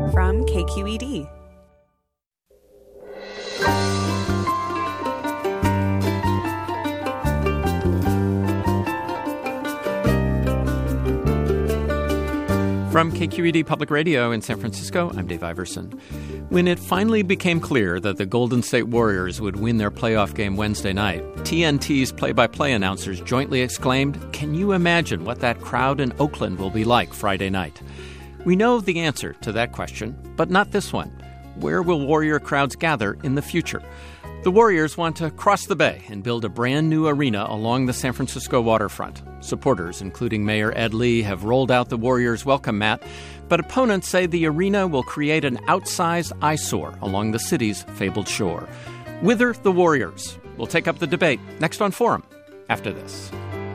from KQED. From KQED Public Radio in San Francisco, I'm Dave Iverson. When it finally became clear that the Golden State Warriors would win their playoff game Wednesday night, TNT's play-by-play announcers jointly exclaimed, "Can you imagine what that crowd in Oakland will be like Friday night?" We know the answer to that question, but not this one. Where will Warrior crowds gather in the future? The Warriors want to cross the bay and build a brand new arena along the San Francisco waterfront. Supporters, including Mayor Ed Lee, have rolled out the Warriors' welcome mat, but opponents say the arena will create an outsized eyesore along the city's fabled shore. Whither the Warriors? We'll take up the debate next on Forum after this.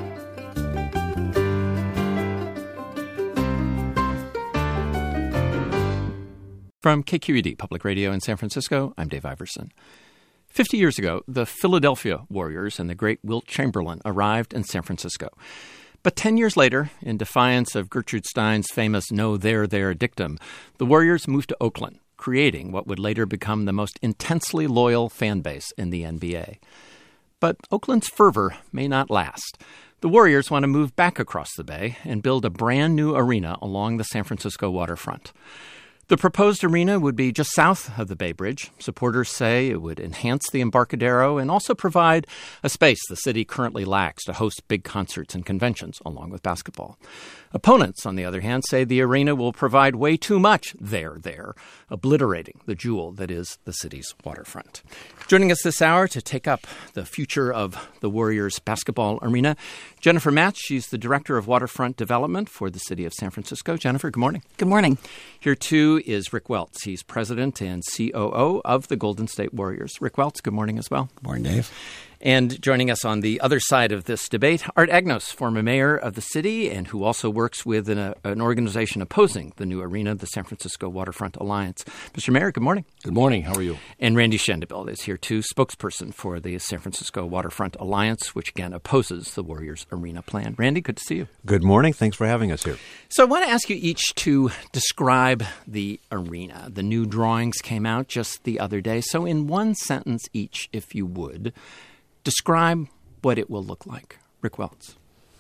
From KQED Public Radio in San Francisco, I'm Dave Iverson. 50 years ago, the Philadelphia Warriors and the great Wilt Chamberlain arrived in San Francisco. But 10 years later, in defiance of Gertrude Stein's famous "no, there" dictum, the Warriors moved to Oakland, creating what would later become the most intensely loyal fan base in the NBA. But Oakland's fervor may not last. The Warriors want to move back across the bay and build a brand new arena along the San Francisco waterfront. The proposed arena would be just south of the Bay Bridge. Supporters say it would enhance the Embarcadero and also provide a space the city currently lacks to host big concerts and conventions, along with basketball. Opponents, on the other hand, say the arena will provide way too much there, obliterating the jewel that is the city's waterfront. Joining us this hour to take up the future of the Warriors basketball arena, Jennifer Matz. She's the Director of Waterfront Development for the City of San Francisco. Jennifer, good morning. Good morning. Here, too, is Rick Welts. He's President and COO of the Golden State Warriors. Rick Welts, good morning as well. Good morning, Dave. And joining us on the other side of this debate, Art Agnos, former mayor of the city and who also works with an organization opposing the new arena, the San Francisco Waterfront Alliance. Mr. Mayor, good morning. Good morning. How are you? And Randy Shandobil is here, too, spokesperson for the San Francisco Waterfront Alliance, which, again, opposes the Warriors arena plan. Randy, good to see you. Good morning. Thanks for having us here. So I want to ask you each to describe the arena. The new drawings came out just the other day. So in one sentence each, if you would, describe what it will look like. Rick Welts.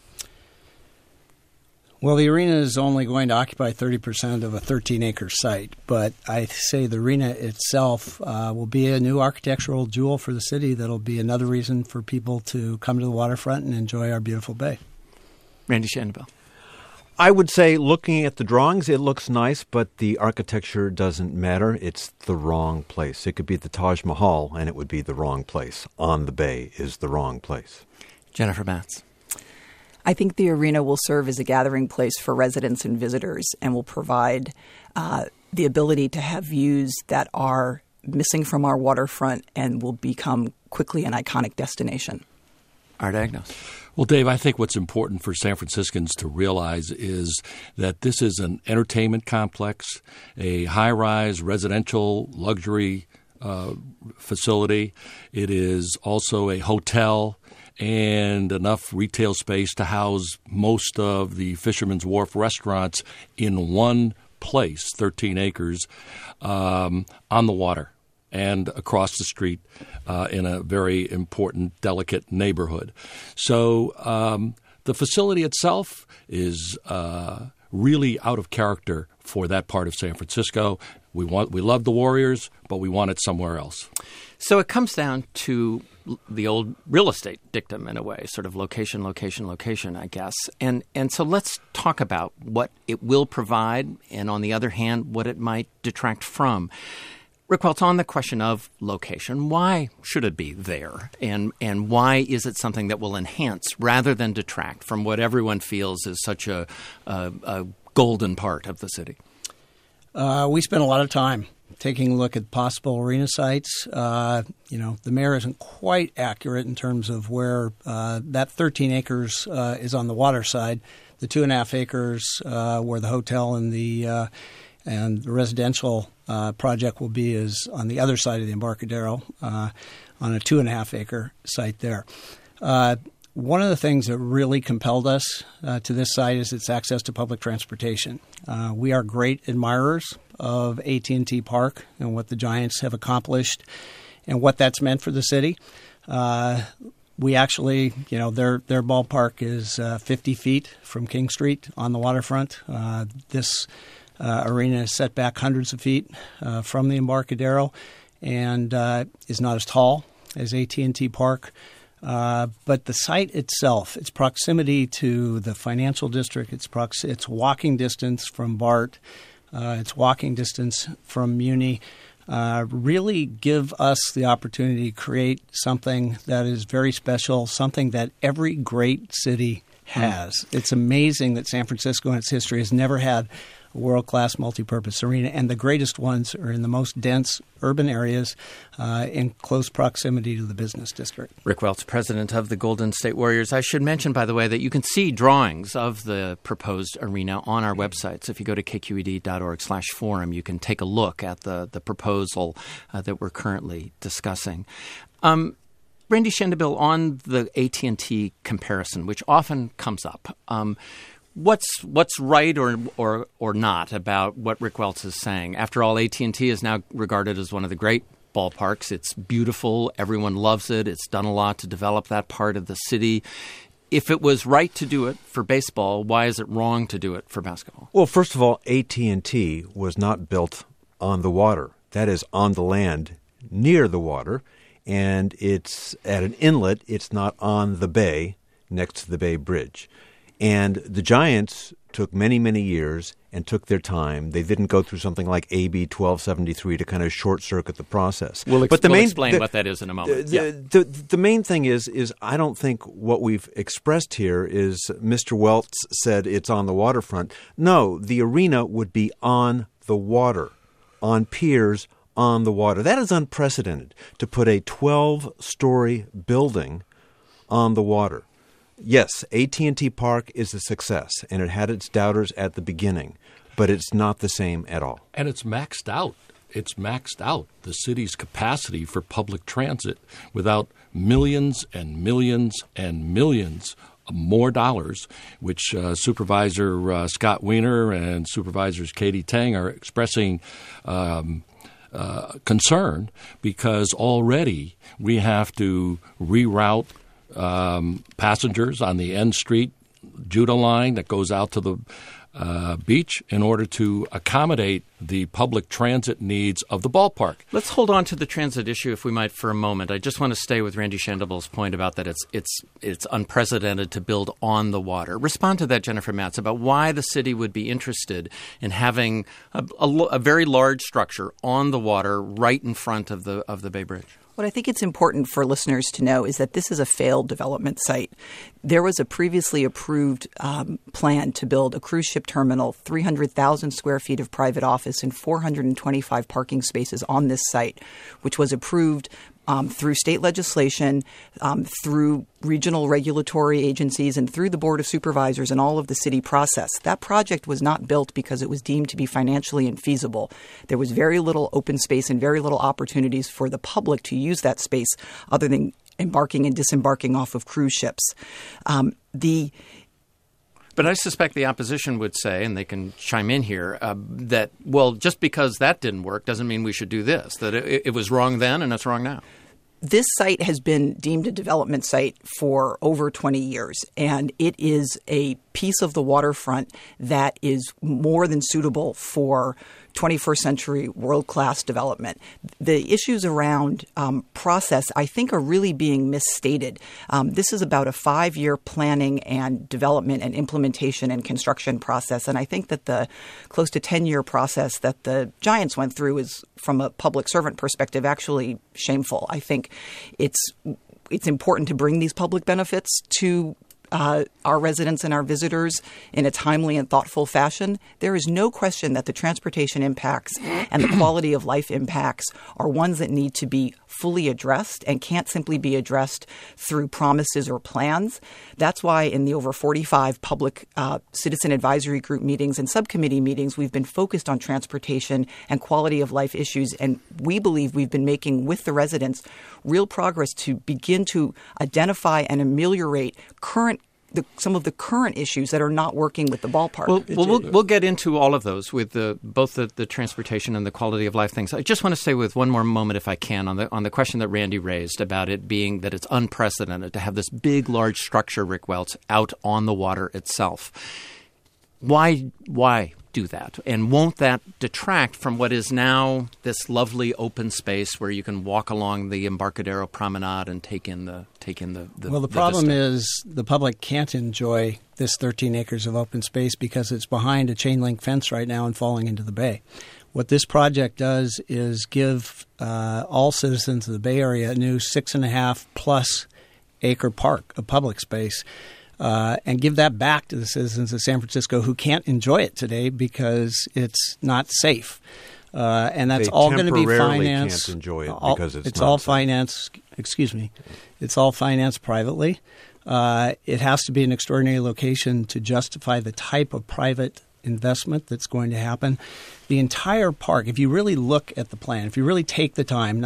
Well, the arena is only going to occupy 30% of a 13-acre site, but I say the arena itself will be a new architectural jewel for the city that will be another reason for people to come to the waterfront and enjoy our beautiful bay. Randy Shandobil. I would say, looking at the drawings, it looks nice, but the architecture doesn't matter. It's the wrong place. It could be the Taj Mahal, and it would be the wrong place. On the bay is the wrong place. Jennifer Matz. I think the arena will serve as a gathering place for residents and visitors and will provide the ability to have views that are missing from our waterfront and will become quickly an iconic destination. Art Agnos. Well, Dave, I think what's important for San Franciscans to realize is that this is an entertainment complex, a high-rise residential luxury facility. It is also a hotel and enough retail space to house most of the Fisherman's Wharf restaurants in one place, 13 acres, on the water and across the street in a very important, delicate neighborhood. So the facility itself is really out of character for that part of San Francisco. We love the Warriors, but we want it somewhere else. So it comes down to the old real estate dictum in a way, sort of location, I guess. And so let's talk about what it will provide and, on the other hand, what it might detract from. Rick Welts, on the question of location, why should it be there? And why is it something that will enhance rather than detract from what everyone feels is such a golden part of the city? We spent a lot of time taking a look at possible arena sites. The mayor isn't quite accurate in terms of where that 13 acres is on the water side. The 2.5 acres where the hotel and the residential project will be is on the other side of the Embarcadero on a 2.5 acre site there. One of the things that really compelled us to this site is its access to public transportation. We are great admirers of AT&T Park and what the Giants have accomplished and what that's meant for the city. We actually, their ballpark is 50 feet from King Street on the waterfront. This arena is set back hundreds of feet from the Embarcadero and is not as tall as AT&T Park. But the site itself, its proximity to the financial district, its walking distance from BART, its walking distance from Muni, really give us the opportunity to create something that is very special, something that every great city has. It's amazing that San Francisco in its history has never had a world-class multipurpose arena, and the greatest ones are in the most dense urban areas in close proximity to the business district. Rick Welts, president of the Golden State Warriors. I should mention, by the way, that you can see drawings of the proposed arena on our website. So if you go to kqed.org/forum, you can take a look at the proposal that we're currently discussing. Randy Shandobil, on the AT&T comparison, which often comes up, what's right or not about what Rick Welts is saying? After all, AT&T is now regarded as one of the great ballparks. It's beautiful. Everyone loves it. It's done a lot to develop that part of the city. If it was right to do it for baseball, why is it wrong to do it for basketball? Well, first of all, AT&T was not built on the water. That is on the land near the water, and it's at an inlet. It's not on the bay next to the Bay Bridge. And the Giants took many, many years and took their time. They didn't go through something like AB 1273 to kind of short-circuit the process. We'll explain what that is in a moment. The main thing is I don't think what we've expressed here is Mr. Welts said it's on the waterfront. No, the arena would be on the water, on piers on the water. That is unprecedented, to put a 12-story building on the water. Yes, AT&T Park is a success, and it had its doubters at the beginning, but it's not the same at all. And it's maxed out. It's maxed out, the city's capacity for public transit, without millions and millions and millions more dollars, which Supervisor Scott Wiener and Supervisors Katie Tang are expressing concern, because already we have to reroute passengers on the N Street Judah line that goes out to the beach in order to accommodate the public transit needs of the ballpark. Let's hold on to the transit issue, if we might, for a moment. I just want to stay with Randy Shandobil's point about that it's unprecedented to build on the water. Respond to that, Jennifer Matz, about why the city would be interested in having a very large structure on the water right in front of the Bay Bridge. What I think it's important for listeners to know is that this is a failed development site. There was a previously approved plan to build a cruise ship terminal, 300,000 square feet of private office, and 425 parking spaces on this site, which was approved through state legislation, through regional regulatory agencies, and through the Board of Supervisors and all of the city process. That project was not built because it was deemed to be financially infeasible. There was very little open space and very little opportunities for the public to use that space other than embarking and disembarking off of cruise ships. But I suspect the opposition would say, and they can chime in here, that, well, just because that didn't work doesn't mean we should do this, that it was wrong then and it's wrong now. This site has been deemed a development site for over 20 years, and it is a piece of the waterfront that is more than suitable for 21st century world-class development. The issues around process, I think, are really being misstated. This is about a 5-year planning and development and implementation and construction process. And I think that the close to 10-year process that the Giants went through is, from a public servant perspective, actually shameful. I think it's important to bring these public benefits to our residents and our visitors in a timely and thoughtful fashion. There is no question that the transportation impacts and the quality of life impacts are ones that need to be fully addressed and can't simply be addressed through promises or plans. That's why in the over 45 public citizen advisory group meetings and subcommittee meetings, we've been focused on transportation and quality of life issues. And we believe we've been making, with the residents, real progress to begin to identify and ameliorate current some of the current issues that are not working with the ballpark. We'll get into all of those with both the transportation and the quality of life things. I just want to say with one more moment, if I can, on the question that Randy raised about it being that it's unprecedented to have this big, large structure, Rick Welch, out on the water itself. Why do that? And won't that detract from what is now this lovely open space where you can walk along the Embarcadero Promenade and take in the Well, the problem is the public can't enjoy this 13 acres of open space because it's behind a chain link fence right now and falling into the bay. What this project does is give all citizens of the Bay Area a new 6.5+ acre park of public space. And give that back to the citizens of San Francisco who can't enjoy it today because it's not safe. And that's all going to be financed. Can't enjoy it because it's all financed. Excuse me, it's all financed privately. It has to be an extraordinary location to justify the type of private investment that's going to happen. The entire park, if you really look at the plan, if you really take the time,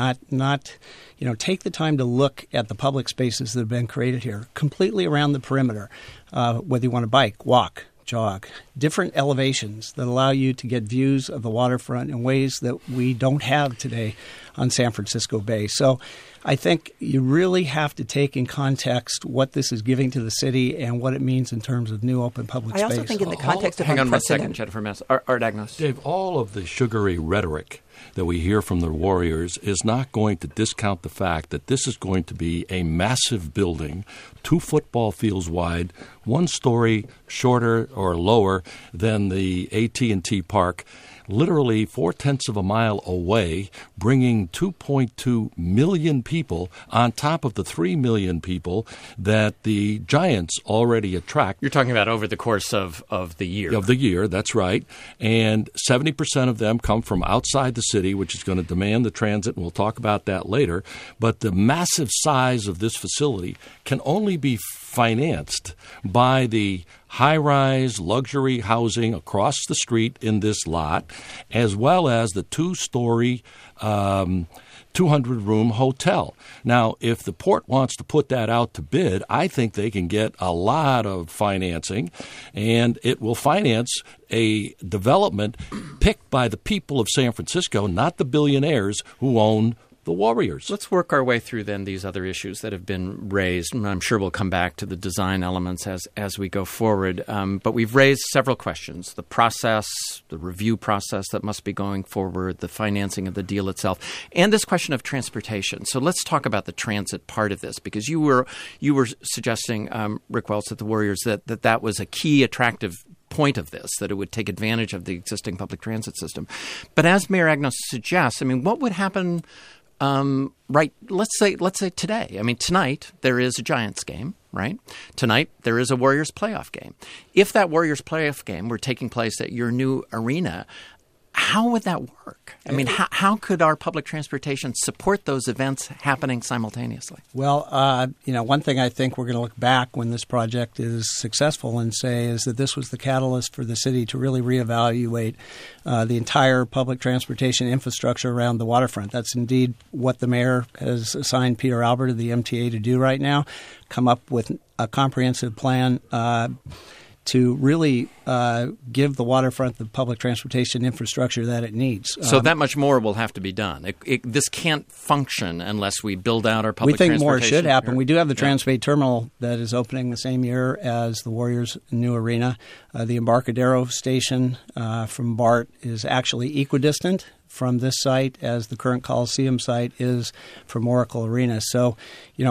take the time to look at the public spaces that have been created here, completely around the perimeter, whether you want to bike, walk, jog, different elevations that allow you to get views of the waterfront in ways that we don't have today on San Francisco Bay. So I think you really have to take in context what this is giving to the city and what it means in terms of new open public space. I also think in the context of hang on one second, Jennifer Matz. Art Agnos. Dave, all of the sugary rhetoric that we hear from the Warriors is not going to discount the fact that this is going to be a massive building, 2 football fields wide, 1 story shorter or lower than the AT&T Park, literally 0.4 of a mile away, bringing 2.2 million people on top of the 3 million people that the Giants already attract. You're talking about over the course of the year. Of the year, that's right. And 70% of them come from outside the city, which is going to demand the transit, and we'll talk about that later. But the massive size of this facility can only be financed by the high-rise luxury housing across the street in this lot, as well as the 2-story 200-room hotel. Now, if the port wants to put that out to bid, I think they can get a lot of financing, and it will finance a development picked by the people of San Francisco, not the billionaires who own the Warriors. Let's work our way through then these other issues that have been raised, and I'm sure we'll come back to the design elements as we go forward. But we've raised several questions: the process, the review process that must be going forward, the financing of the deal itself, and this question of transportation. So let's talk about the transit part of this, because you were suggesting, Rick Welch, that the Warriors that was a key attractive point of this, that it would take advantage of the existing public transit system. But as Mayor Agnos suggests, I mean, what would happen? Right. Let's say today. I mean, tonight there is a Giants game, right? Tonight there is a Warriors playoff game. If that Warriors playoff game were taking place at your new arena, how would that work? I mean, how could our public transportation support those events happening simultaneously? Well, one thing I think we're going to look back when this project is successful and say is that this was the catalyst for the city to really reevaluate the entire public transportation infrastructure around the waterfront. That's indeed what the mayor has assigned Peter Albert of the MTA to do right now, come up with a comprehensive plan to really give the waterfront the public transportation infrastructure that it needs. So that much more will have to be done. This can't function unless we build out our public transportation. We think more should happen. We do have the Transbay Terminal that is opening the same year as the Warriors' new arena. The Embarcadero station from BART is actually equidistant from this site as the current Coliseum site is from Oracle Arena. So, the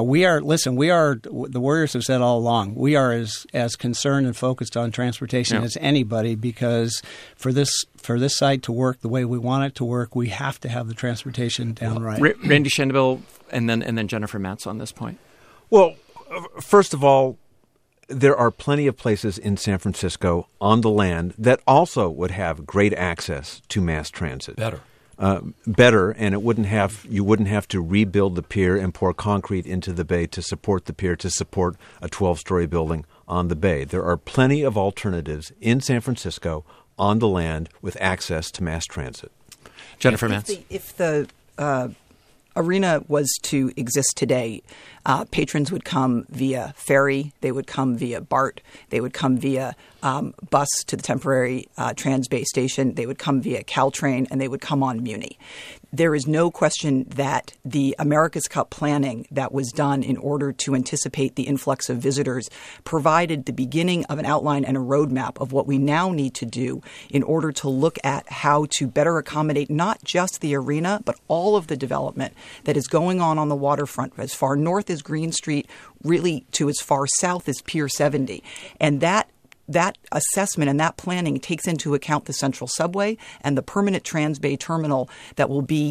Warriors have said all along, we are as concerned and focused on transportation as anybody, because for this site to work the way we want it to work, we have to have the transportation down right. Randy Shendeville and then Jennifer Matz on this point. Well, first of all, there are plenty of places in San Francisco on the land that also would have great access to mass transit. Better, and you wouldn't have to rebuild the pier and pour concrete into the bay to support the pier, to support a 12-story building on the bay. There are plenty of alternatives in San Francisco on the land with access to mass transit. Jennifer Matz. If the arena was to exist today, patrons would come via ferry, they would come via BART, they would come via bus to the temporary Transbay station, they would come via Caltrain, and they would come on Muni. There is no question that the America's Cup planning that was done in order to anticipate the influx of visitors provided the beginning of an outline and a roadmap of what we now need to do in order to look at how to better accommodate not just the arena, but all of the development that is going on the waterfront, as far north as Green Street, really to as far south as Pier 70. And that assessment and that planning takes into account the Central Subway and the permanent Transbay terminal that will be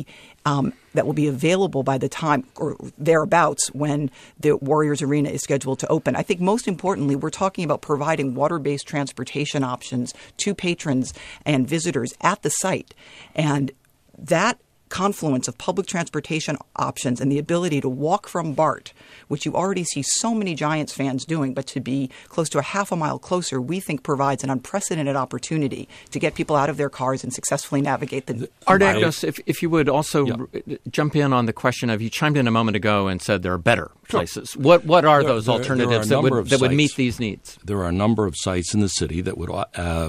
available by the time or thereabouts when the Warriors Arena is scheduled to open. I think most importantly, we're talking about providing water-based transportation options to patrons and visitors at the site. And that confluence of public transportation options and the ability to walk from BART, which you already see so many Giants fans doing, but to be close to a half a mile closer, we think provides an unprecedented opportunity to get people out of their cars and successfully navigate the... Art Agnos, if you would also jump in on the question of, you chimed in a moment ago and said there are better places. What are those alternatives that would meet these needs? There are a number of sites in the city that would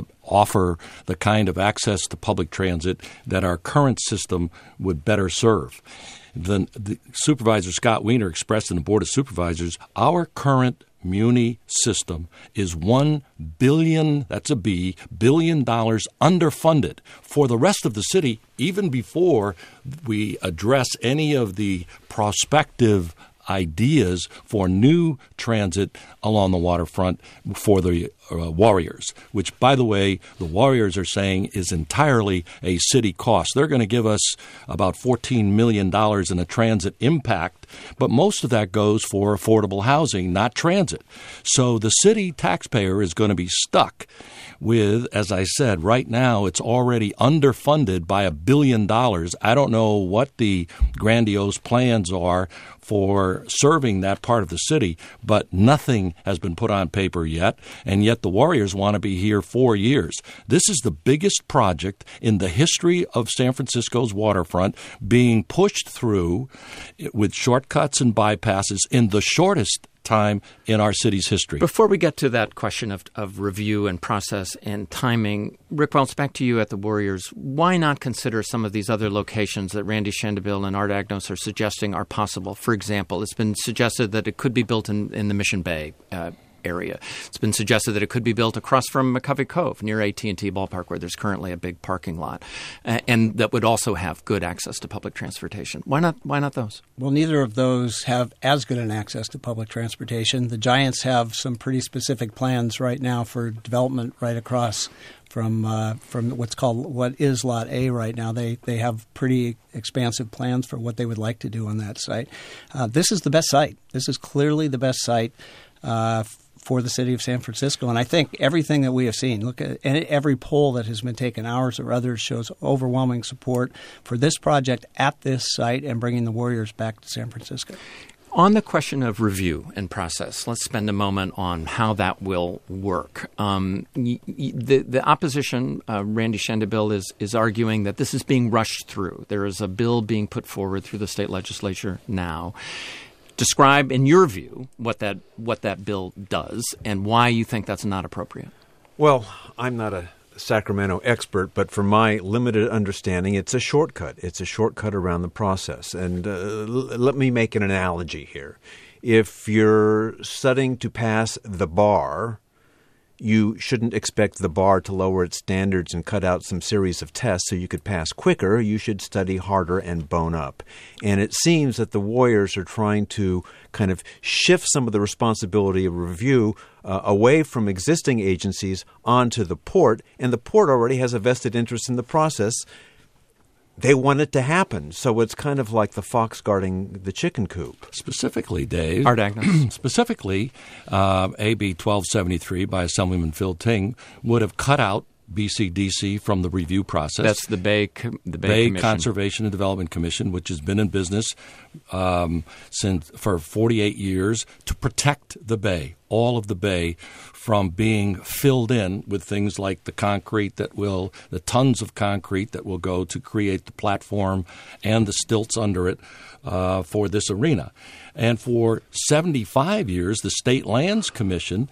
offer the kind of access to public transit that our current system would better serve. The Supervisor Scott Wiener expressed in the Board of Supervisors, our current Muni system is $1 billion, that's a B, billion dollars underfunded for the rest of the city, even before we address any of the prospective ideas for new transit along the waterfront for the Warriors, which, by the way, the Warriors are saying is entirely a city cost. They're going to give us about $14 million in a transit impact, but most of that goes for affordable housing, not transit. So the city taxpayer is going to be stuck with, as I said, right now it's already underfunded by $1 billion. I don't know what the grandiose plans are for serving that part of the city, but nothing has been put on paper yet, and yet the Warriors want to be here 4 years. This is the biggest project in the history of San Francisco's waterfront being pushed through with shortcuts and bypasses in the shortest time in our city's history. Before we get to that question of review and process and timing, Rick Welch, back to you at the Warriors. Why not consider some of these other locations that Randy Shandobil and Art Agnos are suggesting are possible? For example, it's been suggested that it could be built in the Mission Bay area. It's been suggested that it could be built across from McCovey Cove near AT&T Ballpark, where there's currently a big parking lot, and that would also have good access to public transportation. Why not those? Well, neither of those have as good an access to public transportation. The Giants have some pretty specific plans right now for development right across from what is Lot A right now. They have pretty expansive plans for what they would like to do on that site. This is the best site. This is clearly the best site for the city of San Francisco. And I think everything that we have seen, look at every poll that has been taken, ours or others, shows overwhelming support for this project at this site and bringing the Warriors back to San Francisco. On the question of review and process, let's spend a moment on how that will work. The opposition, Randy Shandobil, is arguing that this is being rushed through. There is a bill being put forward through the state legislature now. Describe, in your view, what that bill does and why you think that's not appropriate. Well, I'm not a Sacramento expert, but from my limited understanding, it's a shortcut. It's a shortcut around the process. And let me make an analogy here. If you're studying to pass the bar, you shouldn't expect the bar to lower its standards and cut out some series of tests so you could pass quicker. You should study harder and bone up. And it seems that the Warriors are trying to kind of shift some of the responsibility of review away from existing agencies onto the port, and the port already has a vested interest in the process. They want it to happen. So it's kind of like the fox guarding the chicken coop. Specifically, Dave, Art Agnos. Specifically, AB 1273 by Assemblyman Phil Ting would have cut out BCDC from the review process. That's the Bay Commission. Conservation and Development Commission, which has been in business for 48 years to protect the Bay, all of the Bay, from being filled in with things like the tons of concrete that will go to create the platform and the stilts under it for this arena. And for 75 years, the State Lands Commission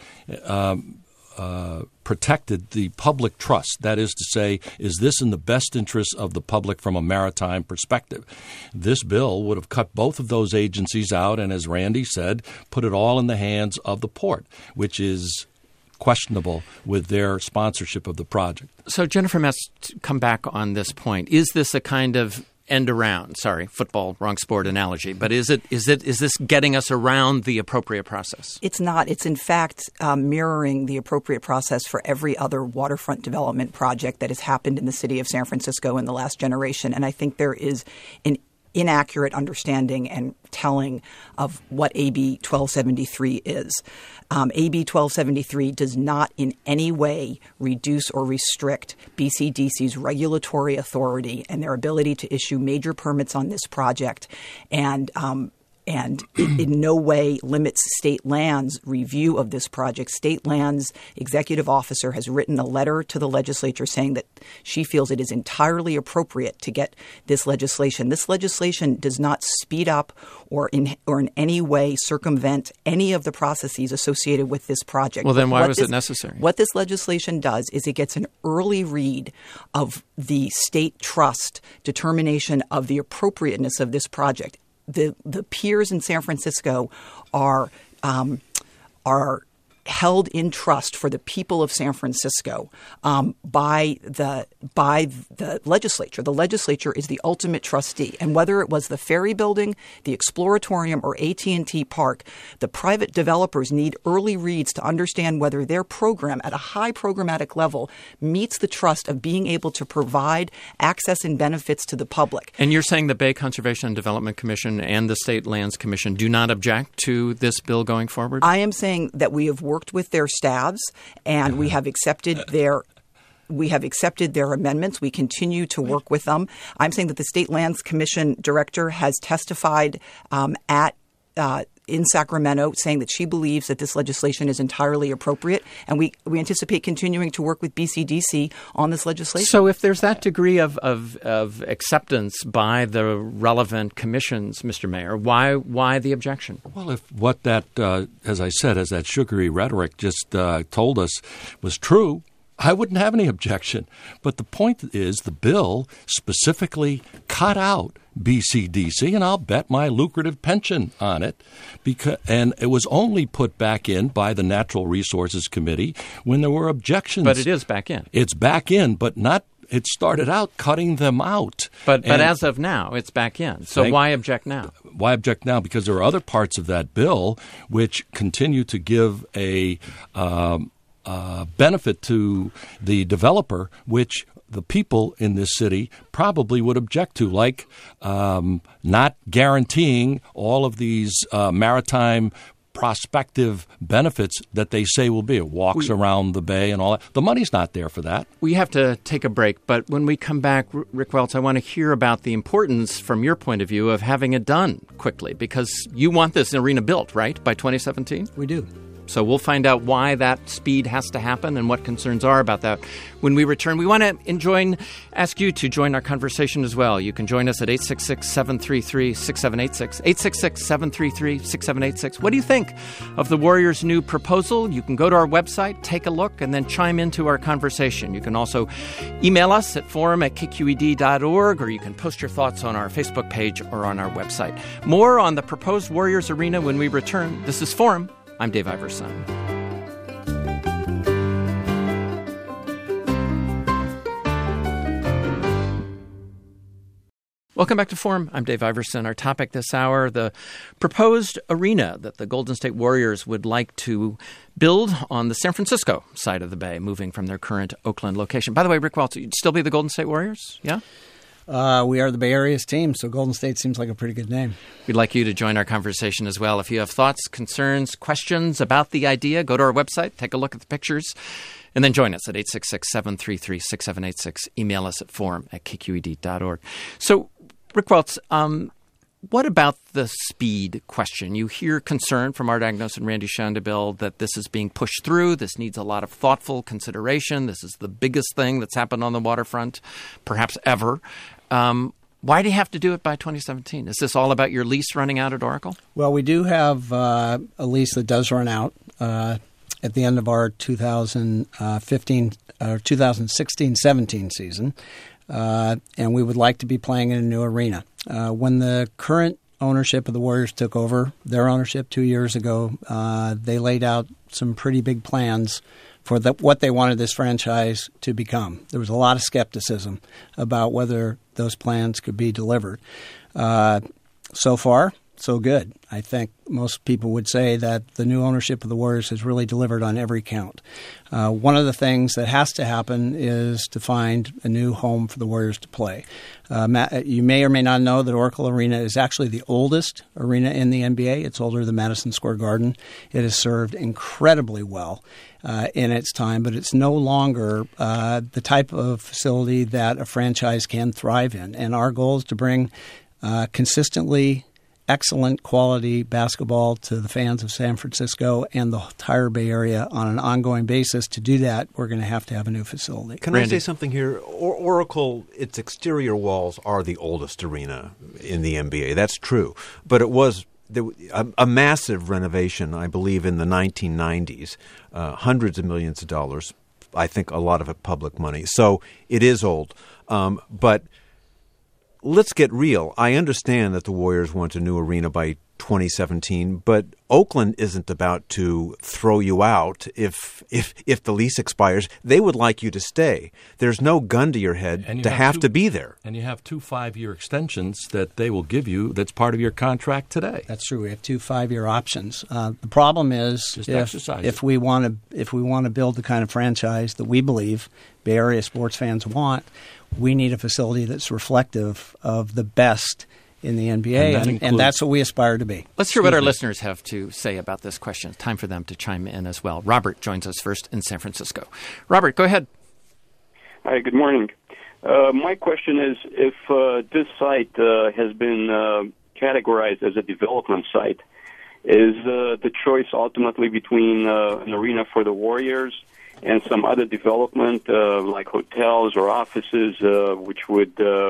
protected the public trust. That is to say, is this in the best interest of the public from a maritime perspective? This bill would have cut both of those agencies out and, as Randy said, put it all in the hands of the port, which is questionable with their sponsorship of the project. So, Jennifer Metz, come back on this point. Is this a kind of end around? Sorry, football, wrong sport analogy. But is this getting us around the appropriate process? It's not. It's in fact mirroring the appropriate process for every other waterfront development project that has happened in the city of San Francisco in the last generation. And I think there is an inaccurate understanding and telling of what AB 1273 is. AB 1273 does not in any way reduce or restrict BCDC's regulatory authority and their ability to issue major permits on this project, and in no way limits State Lands' review of this project. State Lands' executive officer has written a letter to the legislature saying that she feels it is entirely appropriate to get this legislation. This legislation does not speed up or in any way circumvent any of the processes associated with this project. Well, then why was it necessary? What this legislation does is it gets an early read of the state trust determination of the appropriateness of this project. The piers in San Francisco are held in trust for the people of San Francisco by the legislature. The legislature is the ultimate trustee, and whether it was the Ferry Building, the Exploratorium, or AT&T Park, the private developers need early reads to understand whether their program at a high programmatic level meets the trust of being able to provide access and benefits to the public. And you're saying the Bay Conservation and Development Commission and the State Lands Commission do not object to this bill going forward? I am saying that we have worked with their staffs, and we have accepted their amendments. We continue to work with them. I'm saying that the State Lands Commission director has testified in Sacramento, saying that she believes that this legislation is entirely appropriate, and we anticipate continuing to work with BCDC on this legislation. So if there's that degree of acceptance by the relevant commissions, Mr. Mayor, why the objection? Well, if what that, as I said, as that sugary rhetoric just told us was true, I wouldn't have any objection. But the point is the bill specifically cut out BCDC, and I'll bet my lucrative pension on it. And it was only put back in by the Natural Resources Committee when there were objections. But it is back in. It's back in, but not. It started out cutting them out. But as of now, it's back in. So why object now? Why object now? Because there are other parts of that bill which continue to give a benefit to the developer, which the people in this city probably would object to, like not guaranteeing all of these maritime prospective benefits that they say will be. It walks around the bay and all that. The money's not there for that. We have to take a break, but when we come back, Rick Welts, I want to hear about the importance, from your point of view, of having it done quickly, because you want this arena built, right, by 2017? We do. So we'll find out why that speed has to happen and what concerns are about that. When we return, we want to ask you to join our conversation as well. You can join us at 866-733-6786, 866-733-6786. What do you think of the Warriors' new proposal? You can go to our website, take a look, and then chime into our conversation. You can also email us at forum@kqed.org, or you can post your thoughts on our Facebook page or on our website. More on the proposed Warriors Arena when we return. This is Forum. I'm Dave Iverson. Welcome back to Forum. I'm Dave Iverson. Our topic this hour, the proposed arena that the Golden State Warriors would like to build on the San Francisco side of the bay, moving from their current Oakland location. By the way, Rick Welts, you'd still be the Golden State Warriors? Yeah? We are the Bay Area's team, so Golden State seems like a pretty good name. We'd like you to join our conversation as well. If you have thoughts, concerns, questions about the idea, go to our website, take a look at the pictures, And then join us at 866-733-6786. Email us at forum@kqed.org. So, Rick Welts, what about the speed question? You hear concern from Art Agnos and Randy Shandabil that this is being pushed through. This needs a lot of thoughtful consideration. This is the biggest thing that's happened on the waterfront, perhaps ever. Why do you have to do it by 2017? Is this all about your lease running out at Oracle? Well, we do have a lease that does run out at the end of our 2016-17 season, and we would like to be playing in a new arena. When the current ownership of the Warriors took over their ownership 2 years ago, they laid out some pretty big plans for what they wanted this franchise to become. There was a lot of skepticism about whether those plans could be delivered. So far, so good. I think most people would say that the new ownership of the Warriors has really delivered on every count. One of the things that has to happen is to find a new home for the Warriors to play. You may or may not know that Oracle Arena is actually the oldest arena in the NBA. It's older than Madison Square Garden. It has served incredibly well in its time, but it's no longer the type of facility that a franchise can thrive in. And our goal is to bring consistently excellent quality basketball to the fans of San Francisco and the entire Bay Area on an ongoing basis. To do that, we're going to have a new facility. Can Randy? I say something here? Oracle, its exterior walls are the oldest arena in the NBA. That's true. But it was a massive renovation, I believe, in the 1990s, hundreds of millions of dollars, I think a lot of it public money. So it is old. But let's get real. I understand that the Warriors want a new arena by 2017, but Oakland isn't about to throw you out if the lease expires. They would like you to stay. There's no gun to your head to have to be there. And you have 2 5-year extensions that they will give you that's part of your contract today. That's true. We have 2 5-year options. The problem is if we want to build the kind of franchise that we believe Bay Area sports fans want, we need a facility that's reflective of the best in the NBA, and that's what we aspire to be. Let's hear what our listeners have to say about this question. It's time for them to chime in as well. Robert joins us first in San Francisco. Robert, go ahead. Hi, good morning. My question is, if this site has been categorized as a development site, is the choice ultimately between an arena for the Warriors and some other development like hotels or offices which would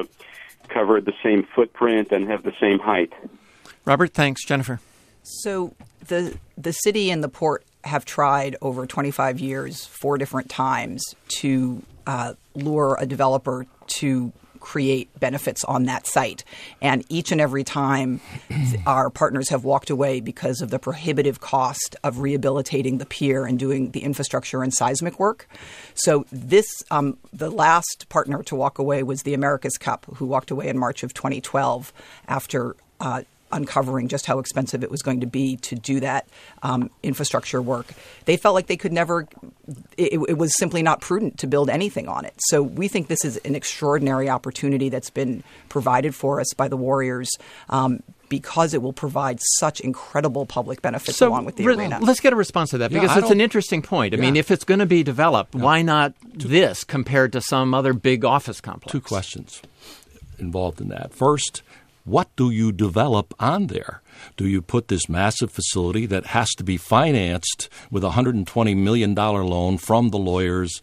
cover the same footprint and have the same height? Robert, thanks. Jennifer? So the city and the port have tried over 25 years 4 different times to lure a developer to create benefits on that site. And each and every time our partners have walked away because of the prohibitive cost of rehabilitating the pier and doing the infrastructure and seismic work. So this, the last partner to walk away was the America's Cup, who walked away in March of 2012 after uncovering just how expensive it was going to be to do that infrastructure work. They felt like they could never – it was simply not prudent to build anything on it. So we think this is an extraordinary opportunity that's been provided for us by the Warriors because it will provide such incredible public benefits along with the arena. Let's get a response to that because it's an interesting point. I mean, if it's going to be developed, why not this compared to some other big office complex? 2 questions involved in that. First, what do you develop on there? Do you put this massive facility that has to be financed with a $120 million loan from the Warriors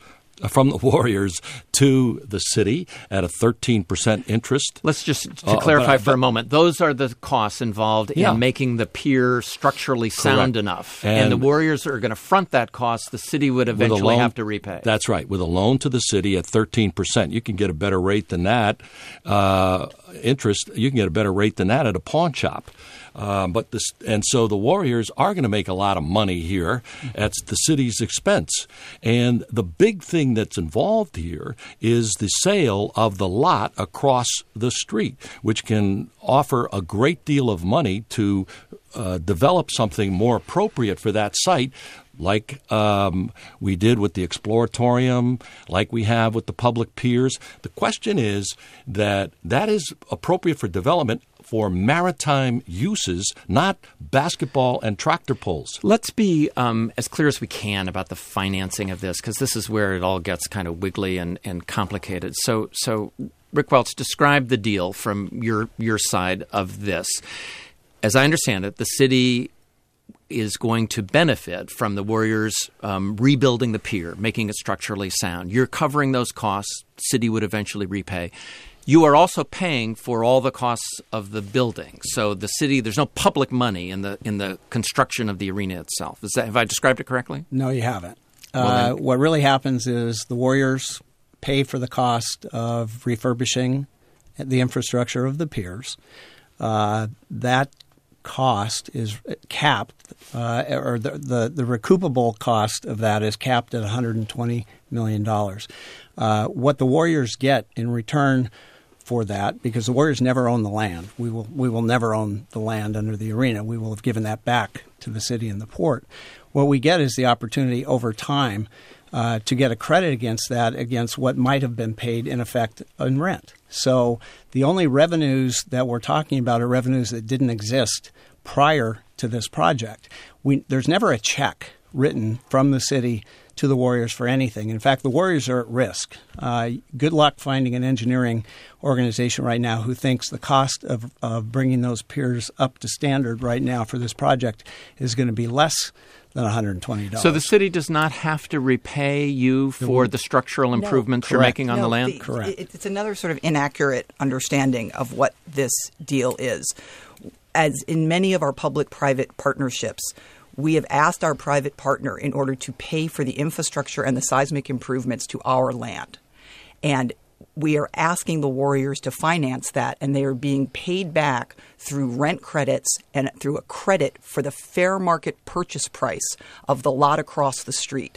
to the city at a 13% interest? Let's just to clarify for a moment. Those are the costs involved in making the pier structurally sound enough. And the Warriors are going to front that cost. The city would eventually have to repay. That's right. With a loan to the city at 13%. You can get a better rate than that. Interest, you can get a better rate than that at a pawn shop. So the Warriors are going to make a lot of money here at the city's expense. And the big thing that's involved here is the sale of the lot across the street, which can offer a great deal of money to develop something more appropriate for that site. like we did with the Exploratorium, like we have with the public piers. The question is that is appropriate for development for maritime uses, not basketball and tractor pulls. Let's be as clear as we can about the financing of this, because this is where it all gets kind of wiggly and complicated. So Rick Welch, describe the deal from your side of this. As I understand it, the city is going to benefit from the Warriors rebuilding the pier, making it structurally sound. You're covering those costs. City would eventually repay. You are also paying for all the costs of the building. So the city, there's no public money in the construction of the arena itself. Have I described it correctly? No, you haven't. What really happens is the Warriors pay for the cost of refurbishing the infrastructure of the piers. That cost is capped, or the recoupable cost of that is capped at $120 million. What the Warriors get in return for that, because the Warriors never own the land. We will never own the land under the arena. We will have given that back to the city and the port. What we get is the opportunity over time to get a credit against what might have been paid in effect in rent. So the only revenues that we're talking about are revenues that didn't exist prior to this project. There's never a check written from the city to the Warriors for anything. In fact, the Warriors are at risk. Good luck finding an engineering organization right now who thinks the cost of bringing those piers up to standard right now for this project is going to be less than $120. So the city does not have to repay you for the structural improvements you're making on the land? Correct. It's another sort of inaccurate understanding of what this deal is. As in many of our public-private partnerships, we have asked our private partner in order to pay for the infrastructure and the seismic improvements to our land. And we are asking the Warriors to finance that, and they are being paid back through rent credits and through a credit for the fair market purchase price of the lot across the street,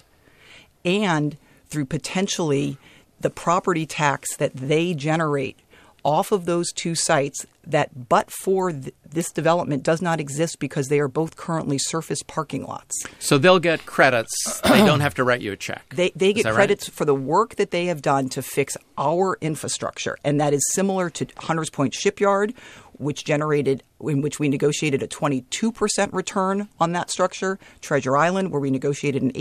and through potentially the property tax that they generate off of those two sites that, but for this development, does not exist because they are both currently surface parking lots. So they'll get credits. They don't have to write you a check. They get credits for the work that they have done to fix our infrastructure. And that is similar to Hunters Point Shipyard, in which we negotiated a 22% return on that structure. Treasure Island, where we negotiated an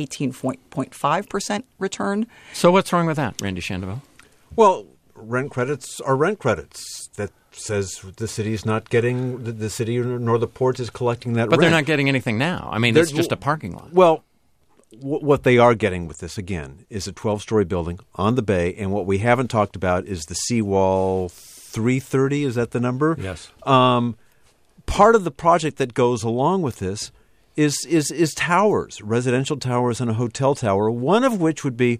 18.5% return. So what's wrong with that, Randy Shandoval? Well, rent credits are rent credits. That says the city's not getting, the city nor the port is collecting that rent. But they're not getting anything now. I mean, it's just a parking lot. Well, what they are getting with this, again, is a 12-story building on the bay. And what we haven't talked about is the seawall 330. Is that the number? Yes. Part of the project that goes along with this is towers, residential towers and a hotel tower, one of which would be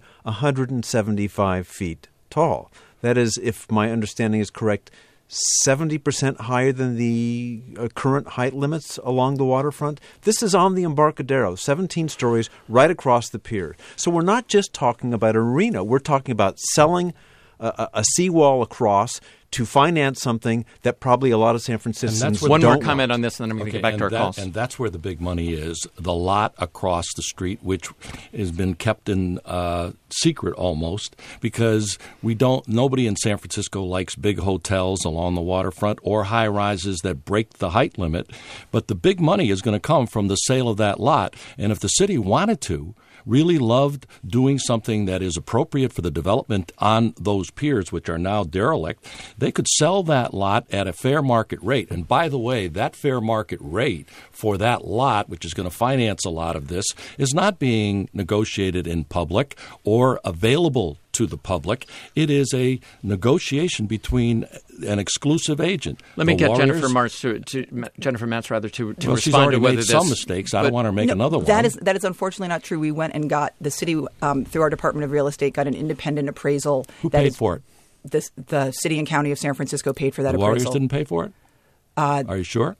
175 feet tall. That is, if my understanding is correct, 70% higher than the current height limits along the waterfront. This is on the Embarcadero, 17 stories right across the pier. So we're not just talking about an arena. We're talking about selling a seawall across to finance something that probably a lot of San Franciscans don't One more want. comment on this, and then I'm going to get back to our calls. And that's where the big money is, the lot across the street, which has been kept in secret almost, because nobody in San Francisco likes big hotels along the waterfront or high-rises that break the height limit. But the big money is going to come from the sale of that lot. And if the city wanted to, really loved doing something that is appropriate for the development on those piers, which are now derelict, they could sell that lot at a fair market rate. And by the way, that fair market rate for that lot, which is going to finance a lot of this, is not being negotiated in public or available to the public. It is a negotiation between an exclusive agent. Let me get Warriors, Jennifer Matz to well, respond she's already to whether made this. some mistakes. I don't want her to make another one. That is unfortunately not true. We went and got the city through our Department of Real Estate got an independent appraisal. Who paid for it? The city and county of San Francisco paid for that The appraisal. Warriors didn't pay for it? Are you sure?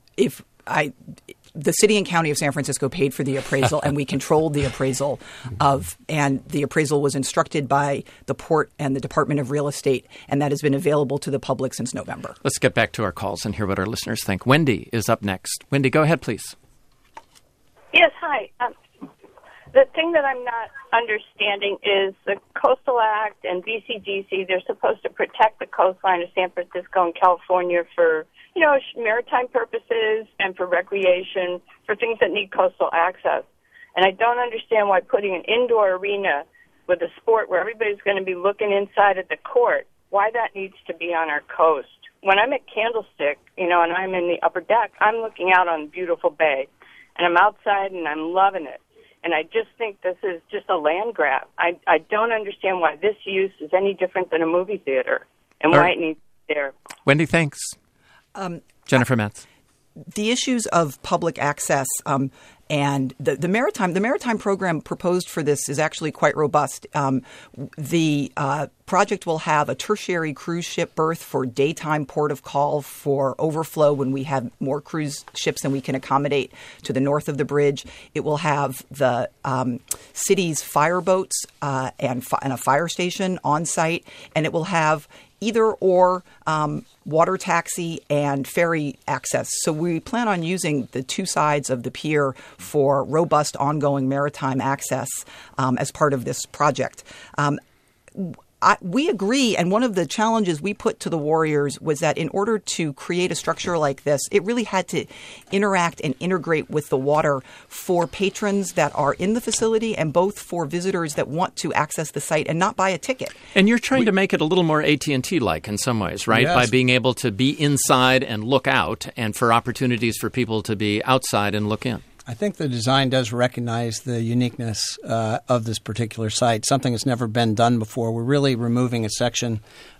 The city and county of San Francisco paid for the appraisal, and we controlled the appraisal and the appraisal was instructed by the port and the Department of Real Estate, and that has been available to the public since November. Let's get back to our calls and hear what our listeners think. Wendy is up next. Wendy, go ahead, please. Yes, hi. The thing that I'm not understanding is the Coastal Act and BCDC, they're supposed to protect the coastline of San Francisco and California for, maritime purposes and for recreation, for things that need coastal access. And I don't understand why putting an indoor arena with a sport where everybody's going to be looking inside at the court, why that needs to be on our coast. When I'm at Candlestick, and I'm in the upper deck, I'm looking out on the beautiful bay. And I'm outside and I'm loving it. And I just think this is just a land grab. I don't understand why this use is any different than a movie theater and why it needs to be there. Wendy, thanks. Jennifer Metz. The issues of public access and the maritime program proposed for this is actually quite robust. The project will have a tertiary cruise ship berth for daytime port of call for overflow when we have more cruise ships than we can accommodate to the north of the bridge. It will have the city's fireboats and a fire station on site, and it will have either or water taxi and ferry access. So we plan on using the two sides of the pier for robust ongoing maritime access as part of this project. We agree, and one of the challenges we put to the Warriors was that in order to create a structure like this, it really had to interact and integrate with the water for patrons that are in the facility and both for visitors that want to access the site and not buy a ticket. And you're trying to make it a little more AT&T-like in some ways, right? Yes. By being able to be inside and look out and for opportunities for people to be outside and look in. I think the design does recognize the uniqueness of this particular site, something that's never been done before. We're really removing a section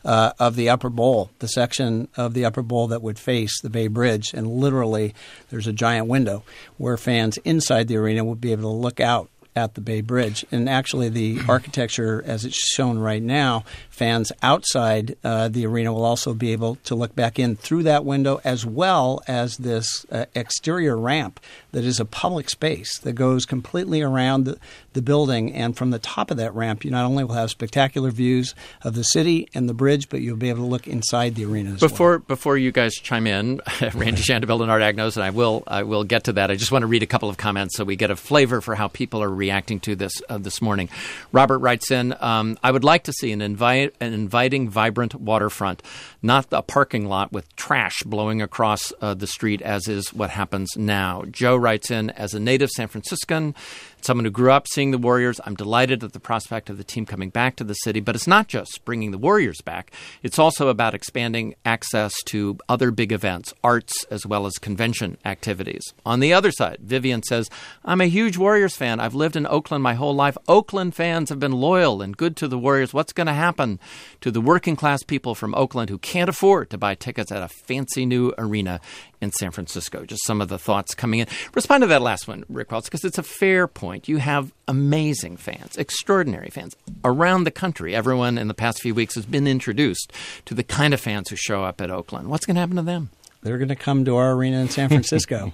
of the upper bowl, the section of the upper bowl that would face the Bay Bridge, and literally there's a giant window where fans inside the arena will be able to look out at the Bay Bridge. And actually the architecture, as it's shown right now, fans outside the arena will also be able to look back in through that window, as well as this exterior ramp that is a public space that goes completely around the building. And from the top of that ramp, you not only will have spectacular views of the city and the bridge, but you'll be able to look inside the arena as well. Before you guys chime in, Randy Shandobilt and Art Agnos, and I will get to that. I just want to read a couple of comments so we get a flavor for how people are reacting to this morning. Robert writes in, I would like to see an inviting, vibrant waterfront, not a parking lot with trash blowing across the street, as is what happens now. Joe writes in, as a native San Franciscan, someone who grew up seeing the Warriors, I'm delighted at the prospect of the team coming back to the city. But it's not just bringing the Warriors back. It's also about expanding access to other big events, arts, as well as convention activities. On the other side, Vivian says, I'm a huge Warriors fan. I've lived in Oakland my whole life. Oakland fans have been loyal and good to the Warriors. What's going to happen to the working class people from Oakland who can't afford to buy tickets at a fancy new arena in San Francisco? Just some of the thoughts coming in. Respond to that last one, Rick Welts, because it's a fair point. You have amazing fans, extraordinary fans around the country. Everyone in the past few weeks has been introduced to the kind of fans who show up at Oakland. What's going to happen to them? They're going to come to our arena in San Francisco.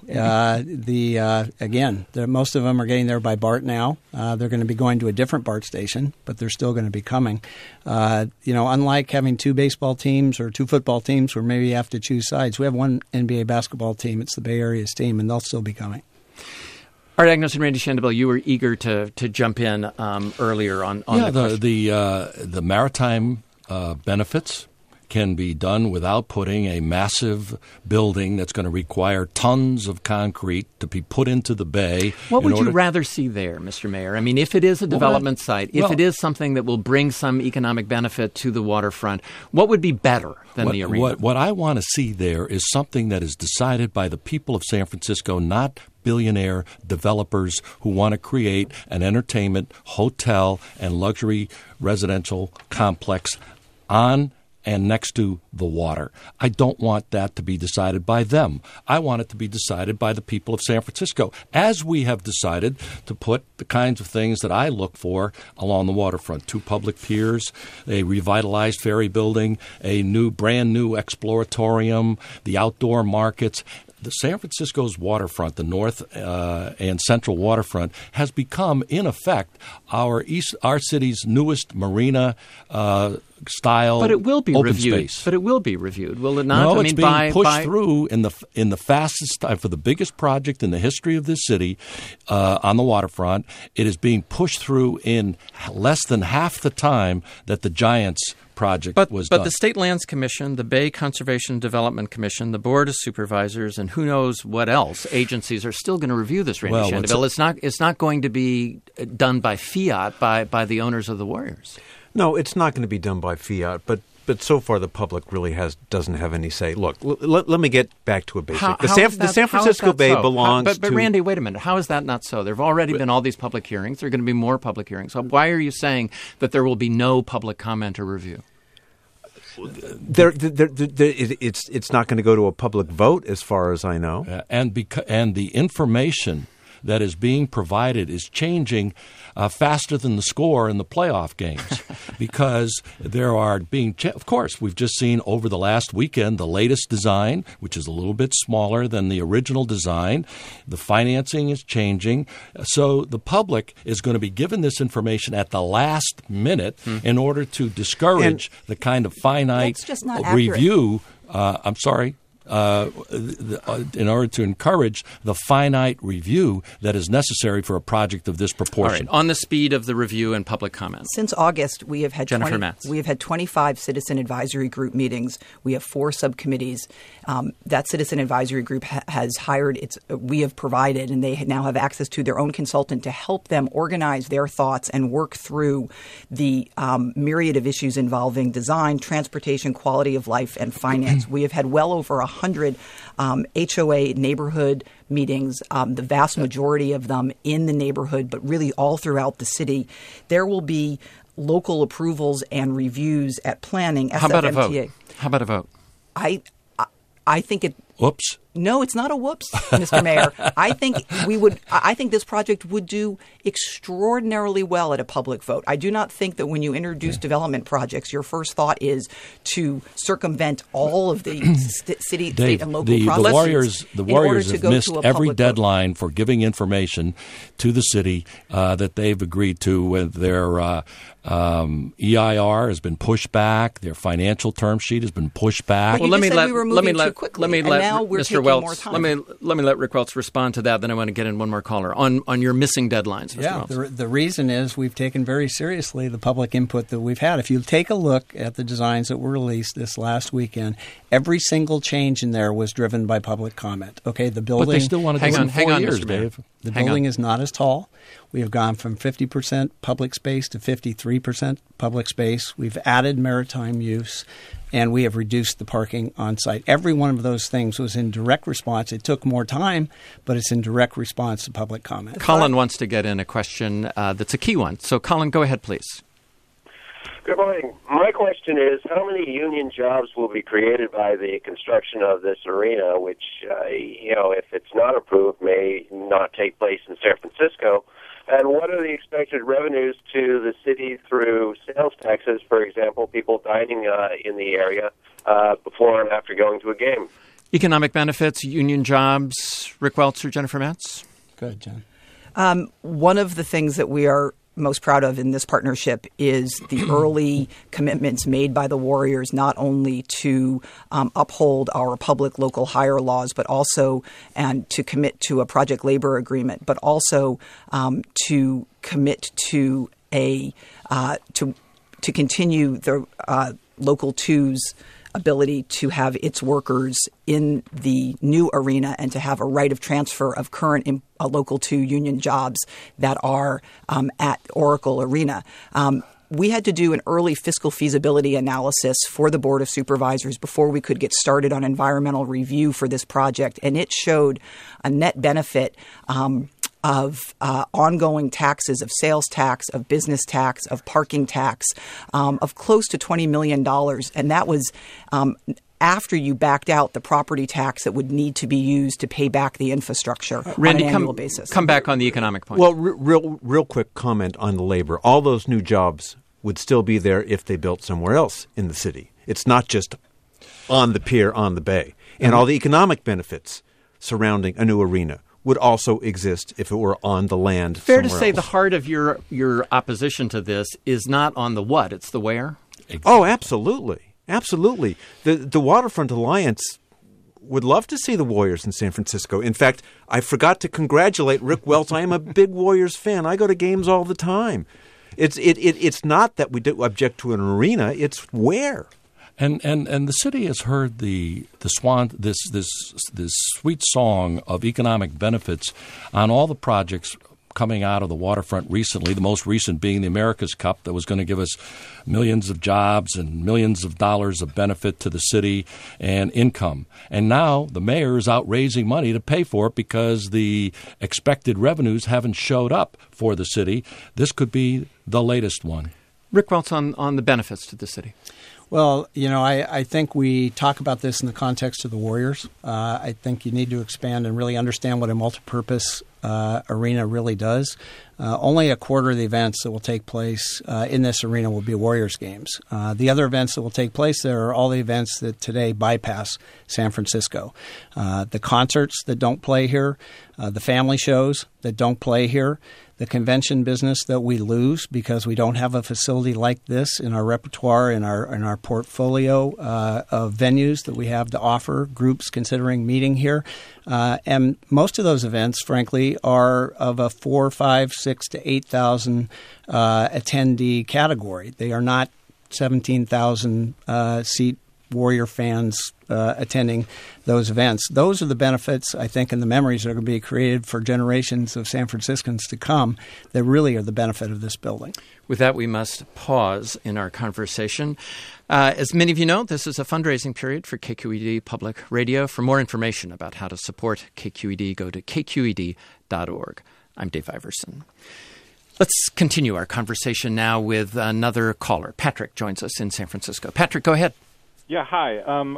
Most of them are getting there by BART now. They're going to be going to a different BART station, but they're still going to be coming. Unlike having two baseball teams or two football teams where maybe you have to choose sides, we have one NBA basketball team. It's the Bay Area's team, and they'll still be coming. Art Agnos and Randy Shandobilt, you were eager to jump in earlier on the maritime benefits can be done without putting a massive building that's going to require tons of concrete to be put into the bay. What would you rather see there, Mr. Mayor? I mean, if it is a development site, if it is something that will bring some economic benefit to the waterfront, what would be better than the arena? What I want to see there is something that is decided by the people of San Francisco, not billionaire developers who want to create an entertainment, hotel, and luxury residential complex on and next to the water. I don't want that to be decided by them. I want it to be decided by the people of San Francisco, as we have decided to put the kinds of things that I look for along the waterfront. 2 public piers, a revitalized ferry building, a brand new exploratorium, the outdoor markets. the San Francisco's waterfront, the north and central waterfront, has become, in effect, our city's newest marina style. But it will be open reviewed. Space. But it will be reviewed, will it not? No, it's being pushed through in the fastest time for the biggest project in the history of this city on the waterfront. It is being pushed through in less than half the time that the Giants project was done. But the State Lands Commission, the Bay Conservation Development Commission, the Board of Supervisors, and who knows what else agencies are still going to review this Randy Shandobil. It's not going to be done by fiat by the owners of the Warriors. No, it's not going to be done by fiat, but so far the public really doesn't have any say. Look, let me get back to a basic. The San Francisco Bay belongs to... But Randy, wait a minute. How is that not so? There have already been all these public hearings. There are going to be more public hearings. So why are you saying that there will be no public comment or review? It's not going to go to a public vote, as far as I know. And the information that is being provided is changing faster than the score in the playoff games because there are being of course, we've just seen over the last weekend the latest design, which is a little bit smaller than the original design. The financing is changing. So the public is going to be given this information at the last minute in order to discourage the kind of finite review. I'm sorry. In order to encourage the finite review that is necessary for a project of this proportion. All right. On the speed of the review and public comment. Since August, we have had Jennifer Matz. We have had 25 citizen advisory group meetings. We have 4 subcommittees. That citizen advisory group has hired we have provided, and they now have access to their own consultant to help them organize their thoughts and work through the myriad of issues involving design, transportation, quality of life, and finance. We have had well over 100 HOA neighborhood meetings, the vast majority of them in the neighborhood, but really all throughout the city. There will be local approvals and reviews at planning. How about a vote? How about a vote? I think it. Whoops. No, it's not a whoops, Mr. Mayor. I think this project would do extraordinarily well at a public vote. I do not think that when you introduce development projects, your first thought is to circumvent all of the city, state, and local processes. The Warriors have missed every deadline for giving information to the city that they've agreed to. With their EIR has been pushed back. Their financial term sheet has been pushed back. But let me let Mr. Welts. Let me let Rick Welts respond to that. Then I want to get in one more caller on your missing deadlines. Mr. Welts. The reason is we've taken very seriously the public input that we've had. If you take a look at the designs that were released this last weekend, every single change in there was driven by public comment. Okay, the building. But they still want to do it in 4 years, Dave. The building is not as tall. We have gone from 50% public space to 53% public space. We've added maritime use, and we have reduced the parking on site. Every one of those things was in direct response. It took more time, but it's in direct response to public comment. Colin wants to get in a question that's a key one. So, Colin, go ahead, please. Good morning. My question is, how many union jobs will be created by the construction of this arena, which, if it's not approved, may not take place in San Francisco? And what are the expected revenues to the city through sales taxes, for example, people dining in the area before and after going to a game? Economic benefits, union jobs, Rick Welts or Jennifer Matz? Go ahead, John. One of the things that we are most proud of in this partnership is the early commitments made by the Warriors, not only to uphold our public local hire laws, but also and to commit to a project labor agreement, but also to commit to to continue the Local 2's ability to have its workers in the new arena and to have a right of transfer of current Local 2 union jobs that are at Oracle Arena. We had to do an early fiscal feasibility analysis for the Board of Supervisors before we could get started on environmental review for this project, and it showed a net benefit of ongoing taxes, of sales tax, of business tax, of parking tax, of close to $20 million. And that was after you backed out the property tax that would need to be used to pay back the infrastructure Randy, on an annual basis. Come back on the economic point. Well, real quick comment on the labor. All those new jobs would still be there if they built somewhere else in the city. It's not just on the pier, on the bay. And all the economic benefits surrounding a new arena would also exist if it were on the land Fair to somewhere say else. the heart of your opposition to this is not on the what, it's the where? Oh, absolutely. Absolutely. The Waterfront Alliance would love to see the Warriors in San Francisco. In fact, I forgot to congratulate Rick Welts. I am a big Warriors fan. I go to games all the time. It's not that we do object to an arena, it's where. And the city has heard the swan this sweet song of economic benefits on all the projects coming out of the waterfront recently, the most recent being the America's Cup that was going to give us millions of jobs and millions of dollars of benefit to the city and income. And now the mayor is out raising money to pay for it because the expected revenues haven't showed up for the city. This could be the latest one. Rick Welts on the benefits to the city. Well, I think we talk about this in the context of the Warriors. I think you need to expand and really understand what a multipurpose arena really does. Only a quarter of the events that will take place in this arena will be Warriors games. The other events that will take place there are all the events that today bypass San Francisco. The concerts that don't play here, the family shows that don't play here, the convention business that we lose because we don't have a facility like this in our repertoire, in our portfolio of venues that we have to offer groups considering meeting here. And most of those events, frankly, are of a 4, 5, 6 to 8,000 attendee category. They are not 17,000 seat Warrior fans attending those events. Those are the benefits, I think, and the memories that are going to be created for generations of San Franciscans to come that really are the benefit of this building. With that, we must pause in our conversation. As many of you know, this is a fundraising period for KQED Public Radio. For more information about how to support KQED, go to kqed.org. I'm Dave Iverson. Let's continue our conversation now with another caller. Patrick joins us in San Francisco. Patrick, go ahead. Yeah, hi.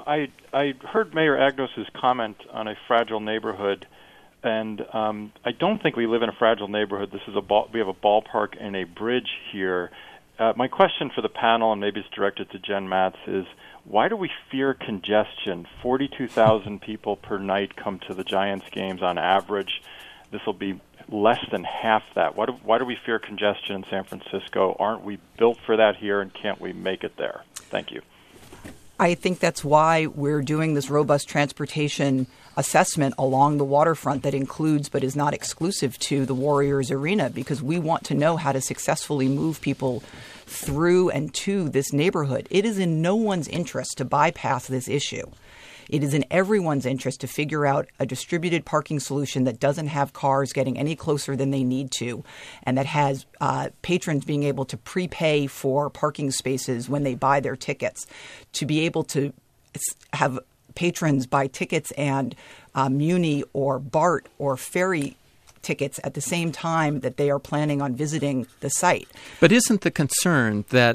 I heard Mayor Agnos's comment on a fragile neighborhood, and I don't think we live in a fragile neighborhood. We have a ballpark and a bridge here. My question for the panel, and maybe it's directed to Jen Matz, is why do we fear congestion? 42,000 people per night come to the Giants games on average. This will be less than half that. Why do we fear congestion in San Francisco? Aren't we built for that here, and can't we make it there? Thank you. I think that's why we're doing this robust transportation assessment along the waterfront that includes but is not exclusive to the Warriors Arena, because we want to know how to successfully move people through and to this neighborhood. It is in no one's interest to bypass this issue. It is in everyone's interest to figure out a distributed parking solution that doesn't have cars getting any closer than they need to, and that has patrons being able to prepay for parking spaces when they buy their tickets, to be able to have patrons buy tickets and Muni or BART or ferry tickets at the same time that they are planning on visiting the site. But isn't the concern that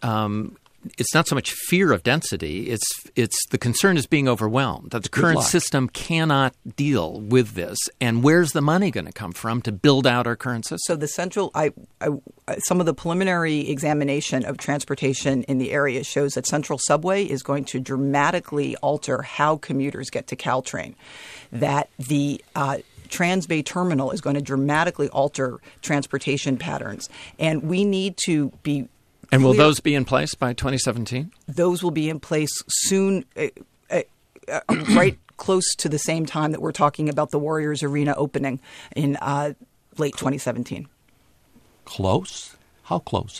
it's not so much fear of density, it's the concern is being overwhelmed, that the current system cannot deal with this. And where's the money going to come from to build out our current system? So the central, some of the preliminary examination of transportation in the area shows that Central Subway is going to dramatically alter how commuters get to Caltrain, that the Transbay Terminal is going to dramatically alter transportation patterns. And we need to be And will those be in place by 2017? Those will be in place soon, right close to the same time that we're talking about the Warriors Arena opening in late 2017. Close? How close?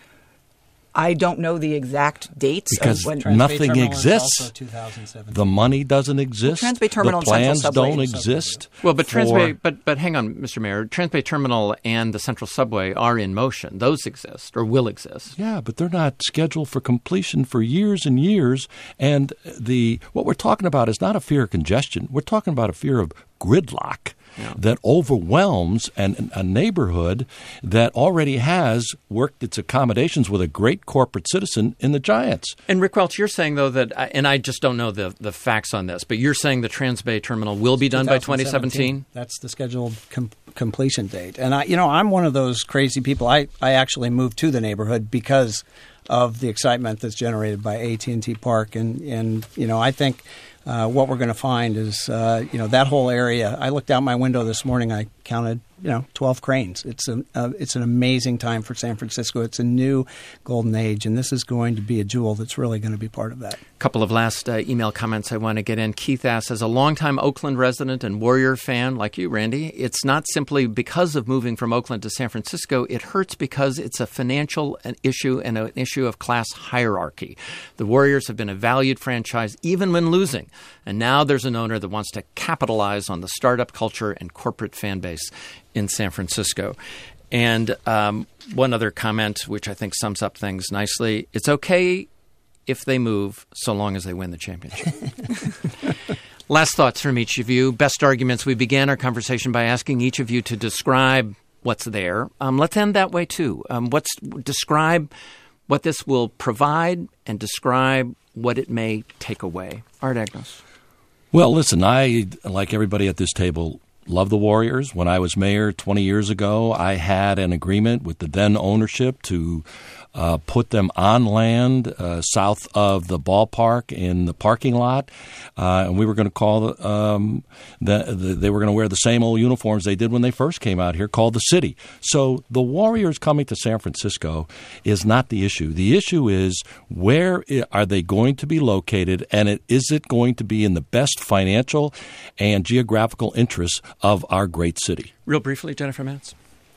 I don't know the exact dates. Because of when nothing exists. The money doesn't exist. Well, Transbay Terminal the plans and Central don't Subway. exist. Well, but but hang on, Mr. Mayor. Transbay Terminal and the Central Subway are in motion. Those exist or will exist. Yeah, but they're not scheduled for completion for years and years. And what we're talking about is not a fear of congestion. We're talking about a fear of gridlock. Yeah. That overwhelms a neighborhood that already has worked its accommodations with a great corporate citizen in the Giants. And Rick Welch, you're saying, though, that, and I just don't know the facts on this, but you're saying the Transbay Terminal will be done by 2017? That's the scheduled completion date. And I'm one of those crazy people. I actually moved to the neighborhood because of the excitement that's generated by AT&T Park. And I think what we're going to find is, that whole area. I looked out my window this morning. I counted, 12 cranes. It's an amazing time for San Francisco. It's a new golden age, and this is going to be a jewel that's really going to be part of that. A couple of last email comments I want to get in. Keith asks, as a longtime Oakland resident and Warrior fan like you, Randy, it's not simply because of moving from Oakland to San Francisco. It hurts because it's a financial issue and an issue of class hierarchy. The Warriors have been a valued franchise even when losing, and now there's an owner that wants to capitalize on the startup culture and corporate fan base in San Francisco. And one other comment, which I think sums up things nicely, it's okay if they move so long as they win the championship. Last thoughts from each of you. Best arguments. We began our conversation by asking each of you to describe what's there. Let's end that way, too. Describe what this will provide and describe what it may take away. Art Agnos. Well, listen, I, like everybody at this table, love the Warriors. When I was mayor 20 years ago, I had an agreement with the then ownership to put them on land south of the ballpark in the parking lot, and we were going to call they were going to wear the same old uniforms they did when they first came out here, called the City. So the Warriors coming to San Francisco is not the issue. The issue is where are they going to be located, and is it going to be in the best financial and geographical interests of our great city? Real briefly, Jennifer Matz.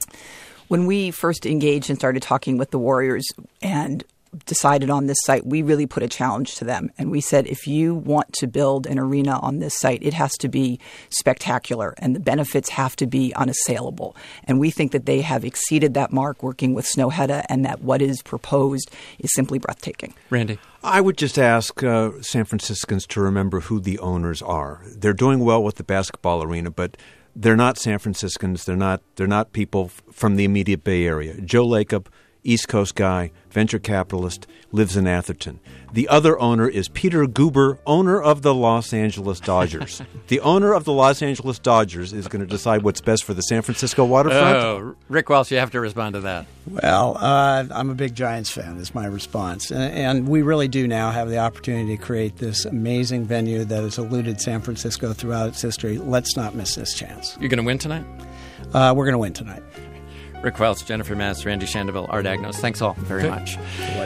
When we first engaged and started talking with the Warriors and decided on this site, we really put a challenge to them. And we said, if you want to build an arena on this site, it has to be spectacular and the benefits have to be unassailable. And we think that they have exceeded that mark working with Snøhetta, and that what is proposed is simply breathtaking. Randy. I would just ask San Franciscans to remember who the owners are. They're doing well with the basketball arena, but they're not San Franciscans. They're not people from the immediate Bay Area. Joe Lacob, East Coast guy, venture capitalist, lives in Atherton. The other owner is Peter Guber, owner of the Los Angeles Dodgers. The owner of the Los Angeles Dodgers is going to decide what's best for the San Francisco waterfront. Oh, Rick Welch, you have to respond to that. Well, I'm a big Giants fan is my response. And we really do now have the opportunity to create this amazing venue that has eluded San Francisco throughout its history. Let's not miss this chance. You're going to win tonight? We're going to win tonight. Rick Welch, Jennifer Matz, Randy Shandeville, Art Agnos. Thanks all very much.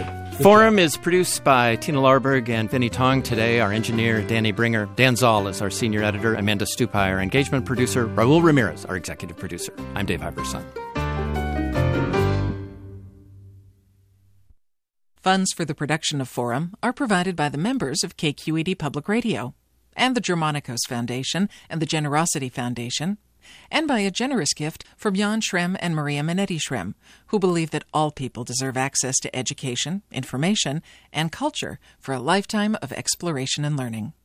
Forum is produced by Tina Larberg and Vinnie Tong. Today, our engineer, Danny Bringer. Dan Zoll is our senior editor. Amanda Stupai, our engagement producer. Raul Ramirez, our executive producer. I'm Dave Iverson. Funds for the production of Forum are provided by the members of KQED Public Radio and the Germanicos Foundation and the Generosity Foundation, and by a generous gift from Jan Schrem and Maria Minetti Schrem, who believe that all people deserve access to education, information, and culture for a lifetime of exploration and learning.